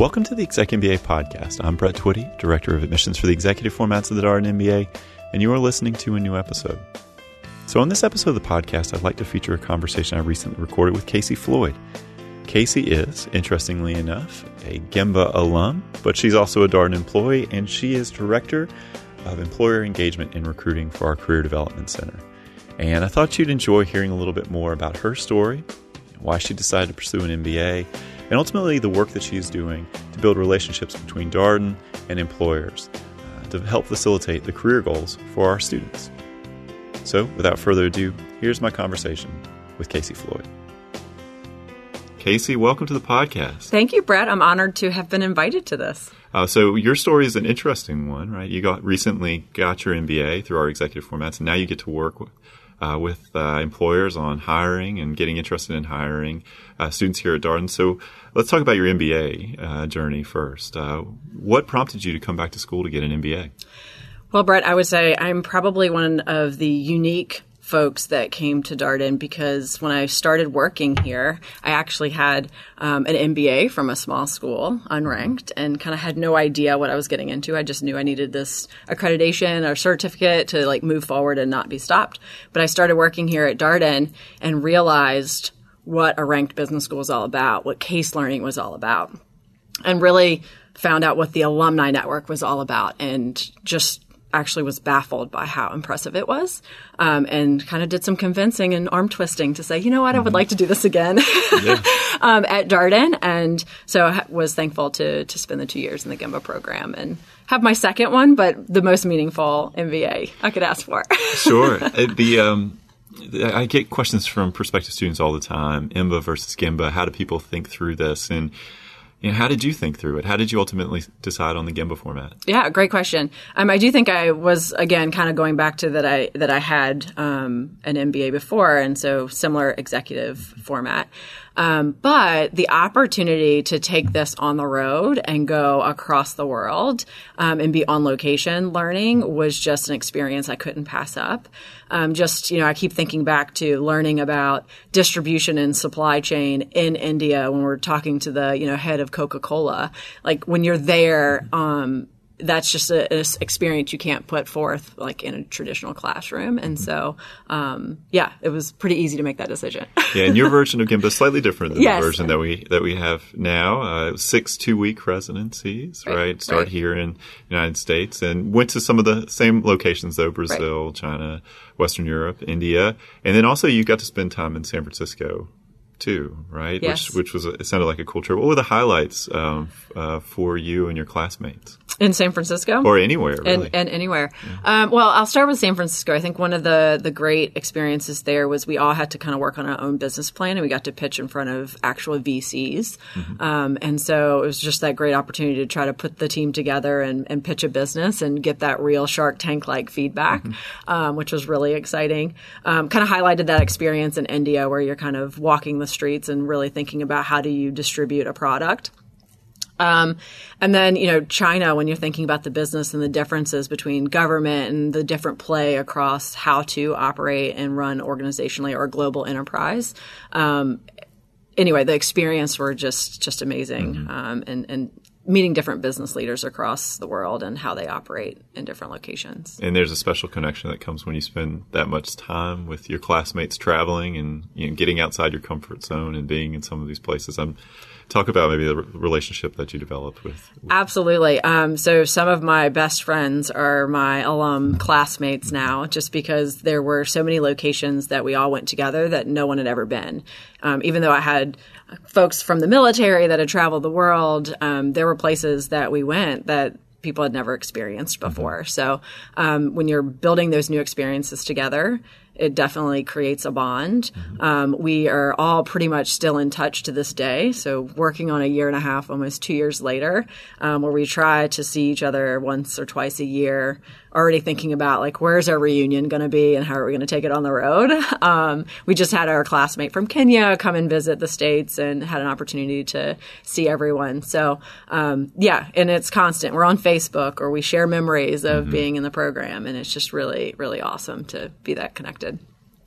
Welcome to the Exec MBA podcast. I'm Brett Twitty, Director of Admissions for the Executive Formats of the Darden MBA, and you are listening to a new episode. So on this episode of the podcast, I'd like to feature a conversation I recently recorded with Casey Floyd. Casey is, interestingly enough, a Gemba alum, but she's also a Darden employee, and she is Director of Employer Engagement and Recruiting for our Career Development Center. And I thought you'd enjoy hearing a little bit more about her story, why she decided to pursue an MBA, and ultimately the work that she's doing to build relationships between Darden and employers to help facilitate the career goals for our students. So, without further ado, here's my conversation with Casey Floyd. Casey, welcome to the podcast. Thank you, Brett. I'm honored to have been invited to this. So your story is an interesting one, right? You recently got your MBA through our executive formats, and now you get to work with employers on hiring and getting interested in hiring students here at Darden. So let's talk about your MBA journey first. What prompted you to come back to school to get an MBA? Well, Brett, I would say I'm probably one of the unique folks that came to Darden because when I started working here, I actually had an MBA from a small school, unranked, and kind of had no idea what I was getting into. I just knew I needed this accreditation or certificate to move forward and not be stopped. But I started working here at Darden and realized what a ranked business school is all about, what case learning was all about, and really found out what the alumni network was all about, and just actually was baffled by how impressive it was, and kind of did some convincing and arm twisting to say, you know what, I would like to do this again at Darden. And so I was thankful to spend the 2 years in the Gemba program and have my second one, but the most meaningful MBA I could ask for. Sure. I get questions from prospective students all the time, IMBA versus Gemba. How do people think through this? And how did you think through it? How did you ultimately decide on the Gemba format? Yeah, great question. I do think I was, again, kind of going back to that I had an MBA before, and so similar executive format. But the opportunity to take this on the road and go across the world and be on location learning was just an experience I couldn't pass up. I keep thinking back to learning about distribution and supply chain in India when we're talking to the, head of Coca-Cola. When you're there, that's just an experience you can't put forth in a traditional classroom. And so, it was pretty easy to make that decision. Yeah, and your version of Gemba is slightly different than the version that we have now. 6 2-week residencies, right? Start here in the United States and went to some of the same locations though, Brazil, China, Western Europe, India. And then also you got to spend time in San Francisco too, right? Yes. Which was it sounded like a cool trip. What were the highlights for you and your classmates? In San Francisco? Or anywhere, really. And anywhere. Yeah. Well, I'll start with San Francisco. I think one of the great experiences there was we all had to kind of work on our own business plan, and we got to pitch in front of actual VCs. Mm-hmm. And so it was just that great opportunity to try to put the team together and pitch a business and get that real Shark Tank-like feedback, which was really exciting. Kind of highlighted that experience in India where you're kind of walking the streets and really thinking about how do you distribute a product. And then, China, when you're thinking about the business and the differences between government and the different play across how to operate and run organizationally or a global enterprise. Anyway, the experience were just amazing. And meeting different business leaders across the world and how they operate in different locations. And there's a special connection that comes when you spend that much time with your classmates traveling and getting outside your comfort zone and being in some of these places. Talk about maybe the relationship that you developed with. Absolutely. So some of my best friends are my alum classmates now, just because there were so many locations that we all went together that no one had ever been. Even though I had folks from the military that had traveled the world, there were places that we went that people had never experienced before. So when you're building those new experiences together, it definitely creates a bond. We are all pretty much still in touch to this day. So working on a year and a half, almost 2 years later, where we try to see each other once or twice a year, already thinking about where's our reunion going to be and how are we going to take it on the road. We just had our classmate from Kenya come and visit the States and had an opportunity to see everyone. So, and it's constant. We're on Facebook or we share memories of being in the program, and it's just really, really awesome to be that connected.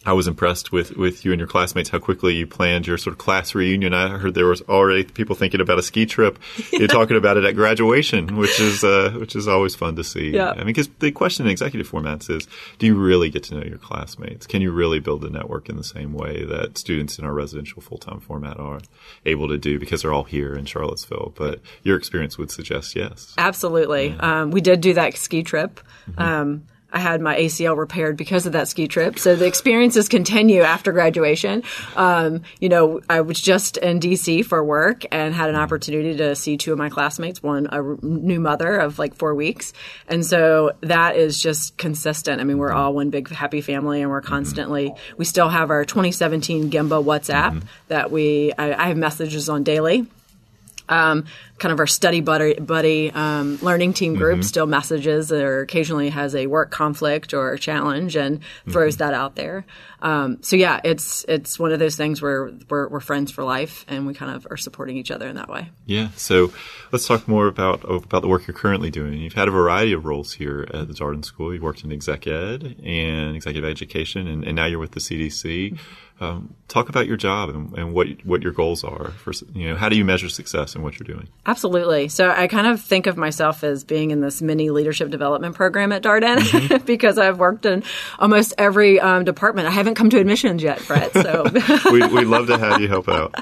I was impressed with you and your classmates, how quickly you planned your sort of class reunion. I heard there was already people thinking about a ski trip. You're talking about it at graduation, which is always fun to see. Yeah. I mean, because the question in executive formats is, do you really get to know your classmates? Can you really build a network in the same way that students in our residential full-time format are able to do because they're all here in Charlottesville? But your experience would suggest yes. Absolutely. Yeah. We did do that ski trip. Mm-hmm. I had my ACL repaired because of that ski trip. So the experiences continue after graduation. I was just in DC for work and had an opportunity to see two of my classmates, one a new mother of like 4 weeks. And so that is just consistent. I mean, we're all one big happy family, and we're constantly, we still have our 2017 Gemba WhatsApp that I have messages on daily. Kind of our study buddy learning team group still messages or occasionally has a work conflict or a challenge and throws that out there. So yeah, it's one of those things where we're friends for life, and we kind of are supporting each other in that way. Yeah. So let's talk more about the work you're currently doing. You've had a variety of roles here at the Darden School. You've worked in exec ed and executive education, and now you're with the CDC. Talk about your job and what your goals are. How do you measure success in what you're doing? Absolutely. So I kind of think of myself as being in this mini leadership development program at Darden because I've worked in almost every department. I haven't come to admissions yet, Brett. So we'd love to have you help out.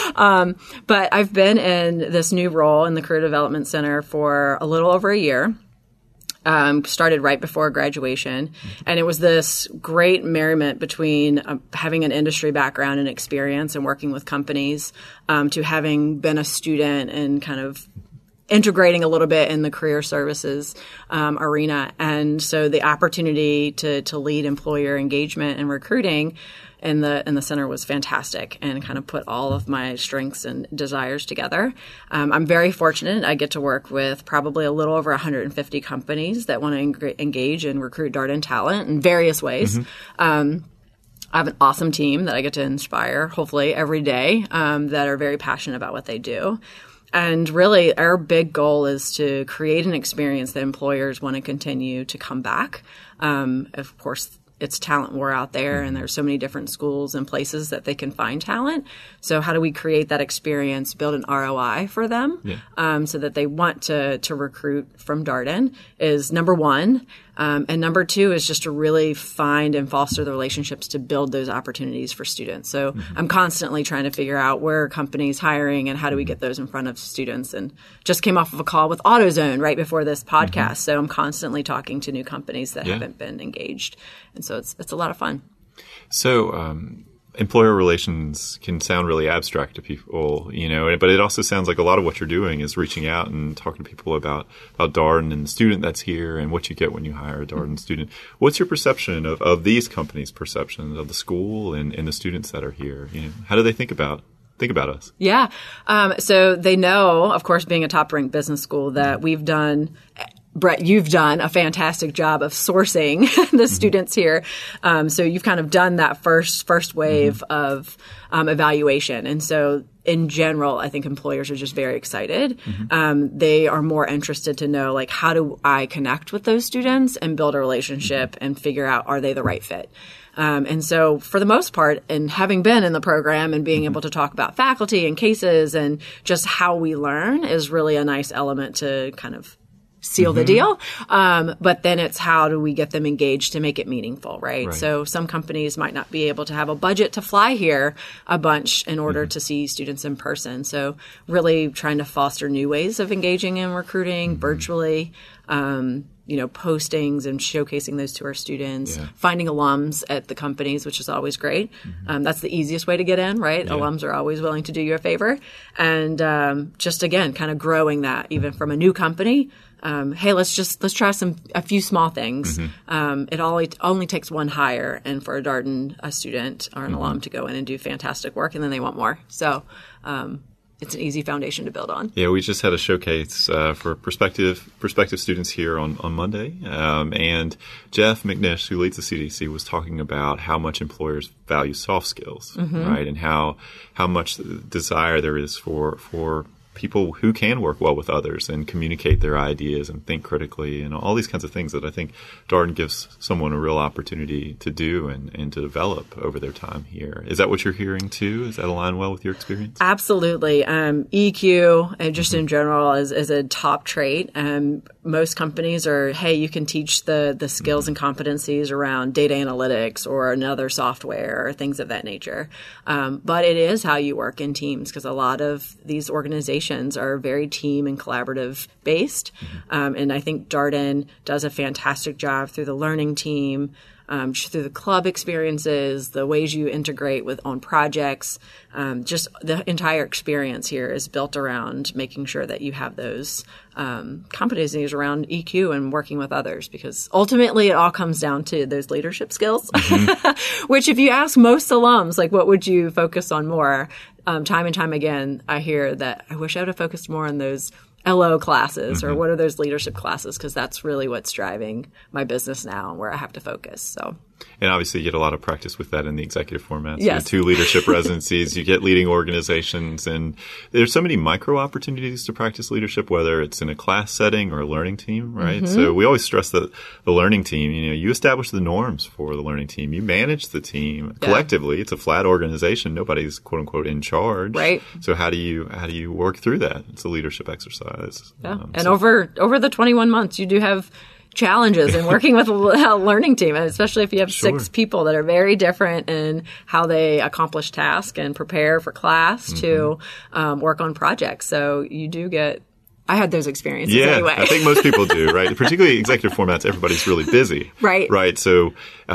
But I've been in this new role in the Career Development Center for a little over a year. Started right before graduation. And it was this great merriment between having an industry background and experience and working with companies to having been a student and kind of integrating a little bit in the career services arena. And so the opportunity to lead employer engagement and recruiting in the center was fantastic and kind of put all of my strengths and desires together. I'm very fortunate. I get to work with probably a little over 150 companies that want to engage and recruit Darden talent in various ways. I have an awesome team that I get to inspire, hopefully, every day that are very passionate about what they do. And really, our big goal is to create an experience that employers want to continue to come back. Of course, it's talent war out there, and there's so many different schools and places that they can find talent. So how do we create that experience, build an ROI for them so that they want to recruit from Darden is number one. And number two is just to really find and foster the relationships to build those opportunities for students. So I'm constantly trying to figure out where are companies hiring and how do we get those in front of students. And just came off of a call with AutoZone right before this podcast. So I'm constantly talking to new companies that haven't been engaged. And so it's a lot of fun. So employer relations can sound really abstract to people, but it also sounds like a lot of what you're doing is reaching out and talking to people about Darden and the student that's here and what you get when you hire a Darden student. What's your perception of these companies' perceptions of the school and the students that are here? How do they think about us? Yeah. So they know, of course, being a top-ranked business school, that we've done – Brett, you've done a fantastic job of sourcing the students here. So you've kind of done that first wave of evaluation. And so in general, I think employers are just very excited. They are more interested to know, like, how do I connect with those students and build a relationship and figure out, are they the right fit? And so for the most part, and having been in the program and being able to talk about faculty and cases and just how we learn is really a nice element to kind of seal the deal. But then it's how do we get them engaged to make it meaningful, right? So some companies might not be able to have a budget to fly here a bunch in order to see students in person. So really trying to foster new ways of engaging in recruiting virtually, postings and showcasing those to our students, finding alums at the companies, which is always great. That's the easiest way to get in, right? Alums are always willing to do you a favor. And just, again, kind of growing that even from a new company. Hey, let's try a few small things. It only takes one hire, and for a student or an alum to go in and do fantastic work, and then they want more. So it's an easy foundation to build on. Yeah, we just had a showcase for prospective students here on Monday, and Jeff McNish, who leads the CDC, was talking about how much employers value soft skills, right, and how much desire there is for people who can work well with others and communicate their ideas and think critically and all these kinds of things that I think Darden gives someone a real opportunity to do and to develop over their time here. Is that what you're hearing too? Does that align well with your experience? Absolutely. EQ, and just in general, is a top trait. Most companies are, hey, you can teach the skills and competencies around data analytics or another software or things of that nature. But it is how you work in teams, because a lot of these organizations are very team and collaborative based. And I think Darden does a fantastic job through the learning team, through the club experiences, the ways you integrate on projects. Just the entire experience here is built around making sure that you have those competencies around EQ and working with others, because ultimately it all comes down to those leadership skills, which if you ask most alums, like, what would you focus on more? Time and time again, I hear that I wish I would have focused more on those LO classes or what are those leadership classes, because that's really what's driving my business now and where I have to focus. So. And obviously you get a lot of practice with that in the executive formats. Yes. You have 2 leadership residencies, you get leading organizations, and there's so many micro opportunities to practice leadership, whether it's in a class setting or a learning team, right? So we always stress that the learning team, you establish the norms for the learning team. You manage the team collectively. It's a flat organization. Nobody's quote unquote in charge. Right. So how do you work through that? It's a leadership exercise. Yeah. And over the 21 months, you do have challenges in working with a learning team, especially if you have 6 people that are very different in how they accomplish tasks and prepare for class to work on projects. So you do get – I had those experiences anyway. I think most people do, right? Particularly executive formats, everybody's really busy. Right. Right. So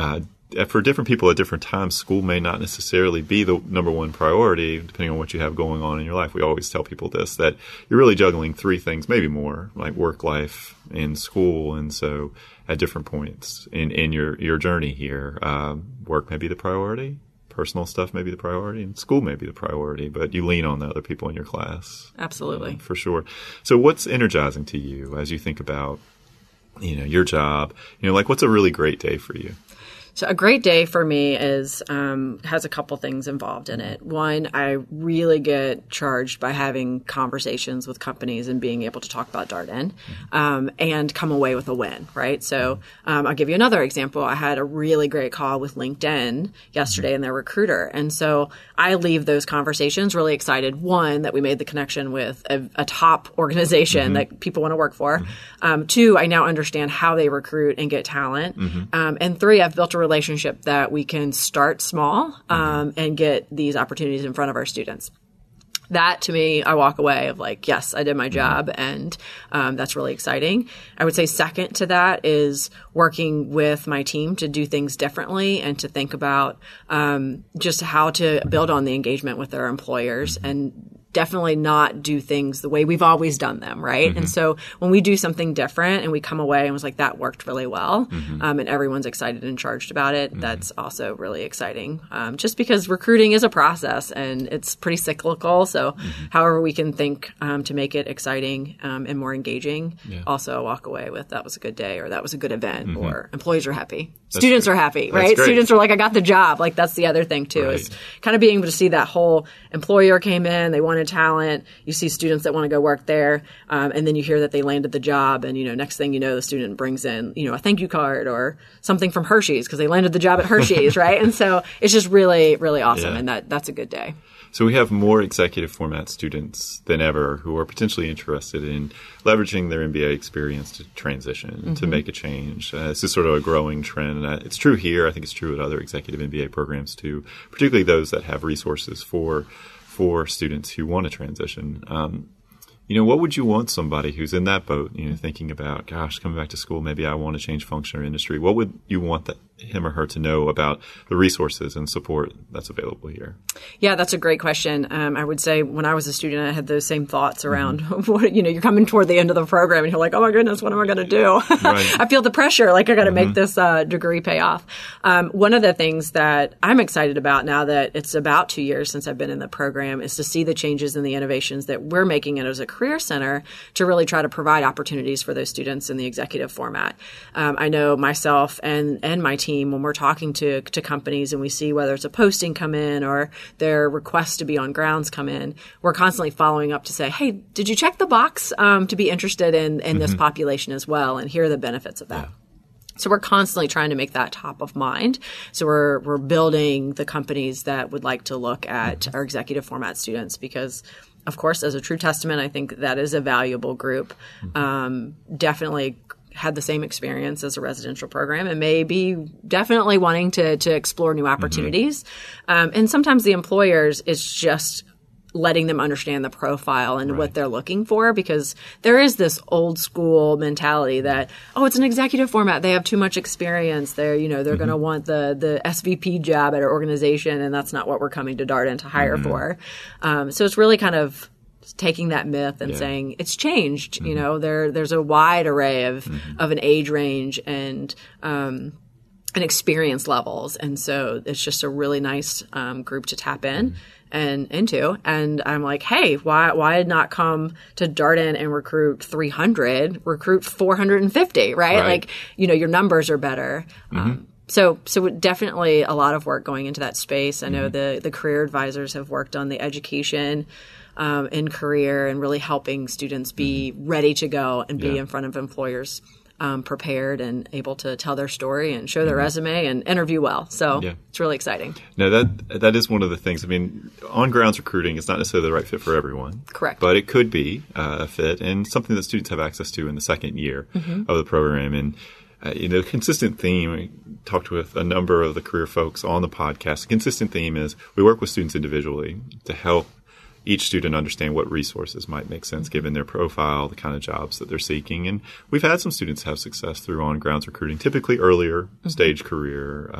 for different people at different times, school may not necessarily be the number one priority, depending on what you have going on in your life. We always tell people this, that you're really juggling 3 things, maybe more, like work, life, and school. And so at different points in your journey here, work may be the priority, personal stuff may be the priority, and school may be the priority, but you lean on the other people in your class. Absolutely. For sure. So what's energizing to you as you think about, your job? Like, what's a really great day for you? So a great day for me is has a couple things involved in it. One, I really get charged by having conversations with companies and being able to talk about Darden and come away with a win, right? So I'll give you another example. I had a really great call with LinkedIn yesterday and their recruiter. And so I leave those conversations really excited. One, that we made the connection with a top organization that people want to work for. 2, I now understand how they recruit and get talent. And 3, I've built a relationship that we can start small and get these opportunities in front of our students. That, to me, I walk away of like, yes, I did my job, and that's really exciting. I would say second to that is working with my team to do things differently and to think about just how to build on the engagement with their employers and definitely not do things the way we've always done them, right? And so when we do something different and we come away and was like, that worked really well, and everyone's excited and charged about it, that's also really exciting. Just because recruiting is a process and it's pretty cyclical. So however we can think to make it exciting and more engaging, also walk away with that was a good day or that was a good event or employees are happy. Students are happy, right? Students are like, I got the job. Like that's the other thing too, is kind of being able to see that whole employer came in, they wanted talent. You see students that want to go work there. And then you hear that they landed the job. And, next thing you know, the student brings in, a thank you card or something from Hershey's because they landed the job at Hershey's, right? And so it's just really, really awesome. And that's a good day. So we have more executive format students than ever who are potentially interested in leveraging their MBA experience to transition, to make a change. This is sort of a growing trend. And it's true here. I think it's true at other executive MBA programs too, particularly those that have resources for students who want to transition. What would you want somebody who's in that boat, thinking about, gosh, coming back to school, maybe I want to change function or industry. What would you want him or her to know about the resources and support that's available here? Yeah, that's a great question. I would say when I was a student, I had those same thoughts around, you're coming toward the end of the program and you're like, oh my goodness, what am I going to do? Right. I feel the pressure, like I got to make this degree pay off. One of the things that I'm excited about now that it's about 2 years since I've been in the program is to see the changes and the innovations that we're making it as a career center to really try to provide opportunities for those students in the executive format. I know myself and my team team, when we're talking to companies and we see whether it's a posting come in or their request to be on grounds come in, we're constantly following up to say, hey, did you check the box to be interested in this population as well? And here are the benefits of that. Yeah. So we're constantly trying to make that top of mind. So we're building the companies that would like to look at our executive format students because, of course, as a true testament, I think that is a valuable group. Definitely had the same experience as a residential program and may be definitely wanting to explore new opportunities. And sometimes the employers is just letting them understand the profile and what they're looking for, because there is this old school mentality that, oh, it's an executive format. They have too much experience. They're going to want the SVP job at our organization, and that's not what we're coming to Darden to hire for. So it's really kind of taking that myth and saying it's changed. You know, there's a wide array of an age range and experience levels. And so it's just a really nice group to tap in and into. And I'm like, hey, why not come to Darden and recruit 300, recruit 450, right? Like, you know, your numbers are better. So definitely a lot of work going into that space. I know the career advisors have worked on the education in career and really helping students be ready to go and be in front of employers prepared and able to tell their story and show their resume and interview well. So it's really exciting. No, that is one of the things. I mean, on-grounds recruiting is not necessarily the right fit for everyone. Correct. But it could be a fit and something that students have access to in the second year of the program. And the consistent theme, we talked with a number of the career folks on the podcast, the consistent theme is we work with students individually to help each student understand what resources might make sense given their profile, the kind of jobs that they're seeking. And we've had some students have success through on-grounds recruiting, typically earlier stage career.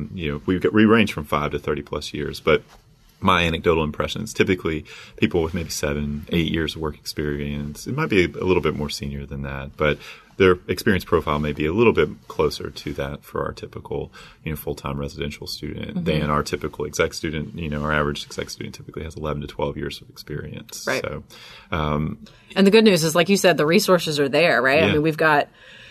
We range from 5 to 30 plus years, but my anecdotal impressions, typically people with maybe 7, 8 years of work experience. It might be a little bit more senior than that, but their experience profile may be a little bit closer to that for our typical, full-time residential student than our typical exec student. Our average exec student typically has 11 to 12 years of experience. Right. So, and the good news is, like you said, the resources are there, right? Yeah. I mean, we've got,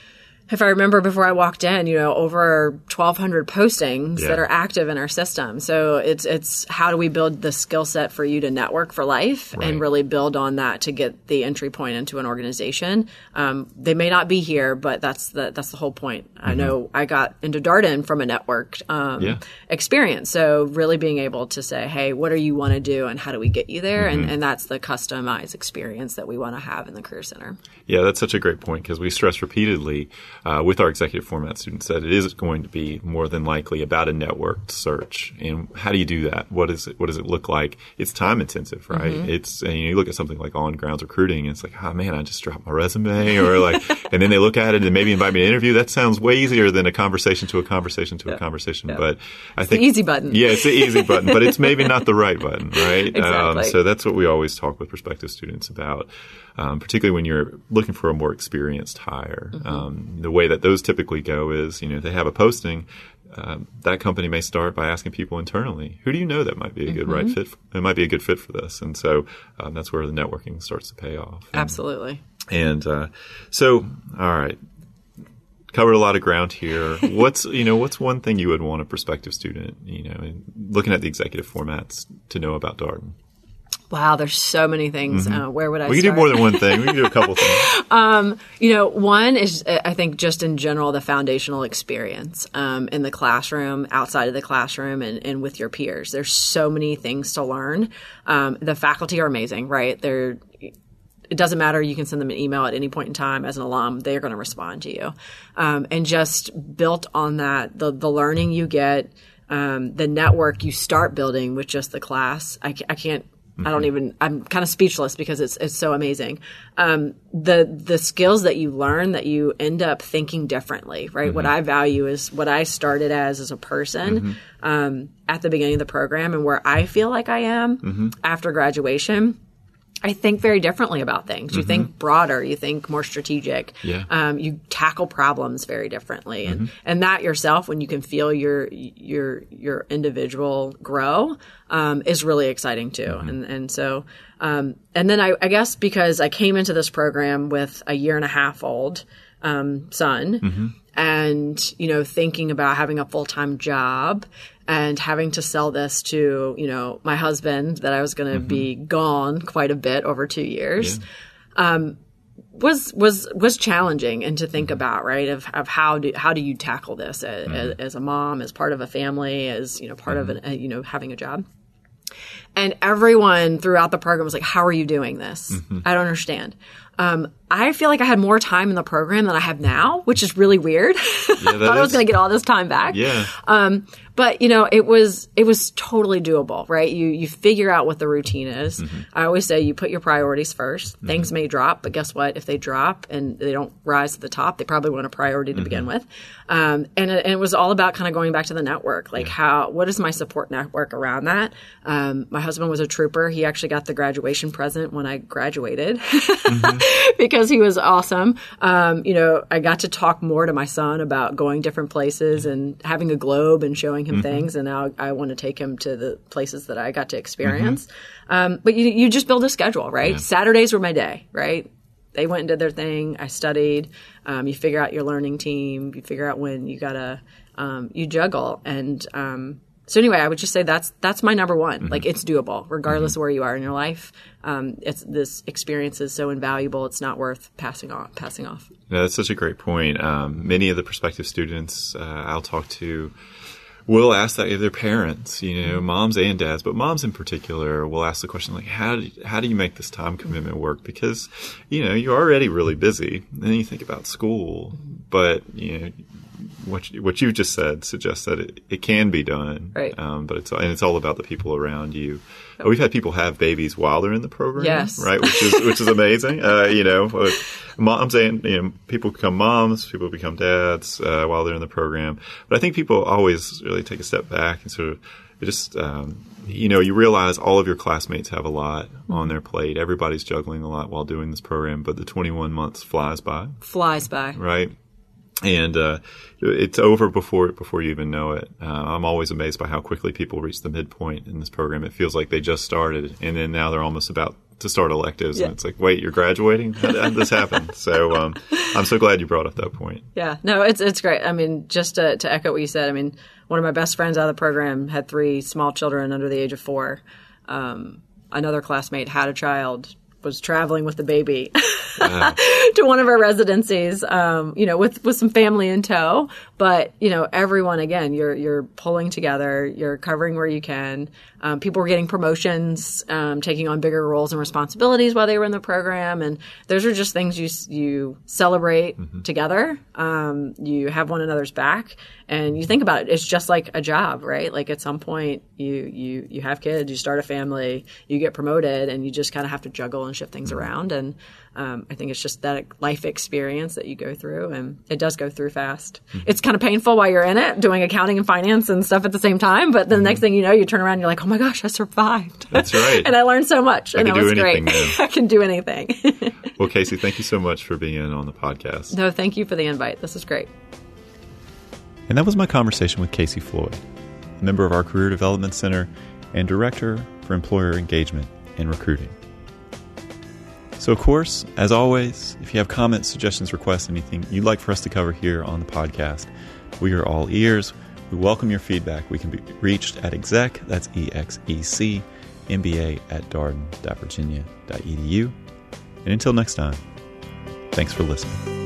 if I remember before I walked in, over 1,200 postings that are active in our system. So it's how do we build the skill set for you to network for life and really build on that to get the entry point into an organization. They may not be here, but that's the whole point. I know I got into Darden from a networked experience. So really being able to say, hey, what do you want to do and how do we get you there? And that's the customized experience that we want to have in the Career Center. Yeah, that's such a great point because we stress repeatedly with our executive format students that it is going to be more than likely about a networked search. And how do you do that? What does it look like? It's time intensive, right? It's you look at something like on-grounds recruiting, and it's like, oh man, I just dropped my resume, or like, and then they look at it and maybe invite me to an interview. That sounds way easier than a conversation to a conversation to a conversation. Yeah. But I it's think the easy button. Yeah, it's the easy button, but it's maybe not the right button, right? Exactly. So that's what we always talk with prospective students about. Particularly when you're looking for a more experienced hire. The way that those typically go is, if they have a posting, that company may start by asking people internally, who do you know that might be a good right fit? It might be a good fit for this. And so that's where the networking starts to pay off. Absolutely. And so, all right. Covered a lot of ground here. What's one thing you would want a prospective student, looking at the executive formats to know about Darden? Wow, there's so many things. Where would I start? We can do more than one thing. We can do a couple things. One is, I think, just in general, the foundational experience in the classroom, outside of the classroom, and with your peers. There's so many things to learn. The faculty are amazing, right? It doesn't matter. You can send them an email at any point in time as an alum. They're going to respond to you. And just built on that, the learning you get, the network you start building with just the class. I can't. I'm kind of speechless because it's so amazing. The skills that you learn that you end up thinking differently, right? What I value is what I started as a person at the beginning of the program and where I feel like I am after graduation. I think very differently about things. You think broader. You think more strategic. Yeah. You tackle problems very differently, and that yourself, when you can feel your individual grow, is really exciting too. And so, and then I guess because I came into this program with a 1.5-year-old son, and, thinking about having a full-time job and having to sell this to, my husband that I was going to be gone quite a bit over 2 years, was challenging, and to think about, right, of how do you tackle this as a mom, as part of a family, as, part of having a job. And everyone throughout the program was like, how are you doing this? I don't understand. I feel like I had more time in the program than I have now, which is really weird. I thought I was going to get all this time back. Yeah. But it was totally doable, right? You figure out what the routine is. I always say you put your priorities first. Things may drop, but guess what? If they drop and they don't rise to the top, they probably want a priority to begin with. And it was all about kind of going back to the network, like what is my support network around that? My husband was a trooper. He actually got the graduation present when I graduated because he was awesome. I got to talk more to my son about going different places and having a globe and showing him things. And now I want to take him to the places that I got to experience. But you just build a schedule, right? Yeah. Saturdays were my day, right? They went and did their thing. I studied. You figure out your learning team. You figure out when you gotta, you juggle. And, so anyway, I would just say that's my number one. Like, it's doable regardless of where you are in your life. This experience is so invaluable. It's not worth passing off. Yeah, that's such a great point. Many of the prospective students I'll talk to will ask that of their parents, moms and dads, but moms in particular will ask the question, like, how do you make this time commitment work? Because, you're already really busy. And then you think about school, but, what you just said suggests that it can be done. Right. But it's all about the people around you. We've had people have babies while they're in the program. Yes. Right. Which is amazing. Moms and, people become moms, people become dads, while they're in the program. But I think people always really take a step back and sort of just, you realize all of your classmates have a lot on their plate. Everybody's juggling a lot while doing this program, but the 21 months flies by. Right. And it's over before you even know it. I'm always amazed by how quickly people reach the midpoint in this program. It feels like they just started, and then now they're almost about to start electives. Yeah. And it's like, wait, you're graduating? How did this happen? So I'm so glad you brought up that point. Yeah. No, it's great. I mean, just to echo what you said, I mean, one of my best friends out of the program had 3 small children under the age of 4. Another classmate had a child, was traveling with the baby to one of our residencies, with some family in tow. But, everyone, again, you're pulling together, you're covering where you can. People were getting promotions, taking on bigger roles and responsibilities while they were in the program. And those are just things you celebrate together. You have one another's back, and you think about it. It's just like a job, right? Like, at some point you have kids, you start a family, you get promoted, and you just kind of have to juggle and shift things around. And I think it's just that life experience that you go through, and it does go through fast. It's kind of painful while you're in it, doing accounting and finance and stuff at the same time. But the next thing you know, you turn around and you're like, oh my gosh, I survived. That's right. And I learned so much. And that was great. I can do anything. Well, Casey, thank you so much for being on the podcast. No, thank you for the invite. This is great. And that was my conversation with Casey Floyd, a member of our Career Development Center and Director for Employer Engagement and Recruiting. So, of course, as always, if you have comments, suggestions, requests, anything you'd like for us to cover here on the podcast, we are all ears. We welcome your feedback. We can be reached at exec, that's EXEC, MBA@darden.virginia.edu. And until next time, thanks for listening.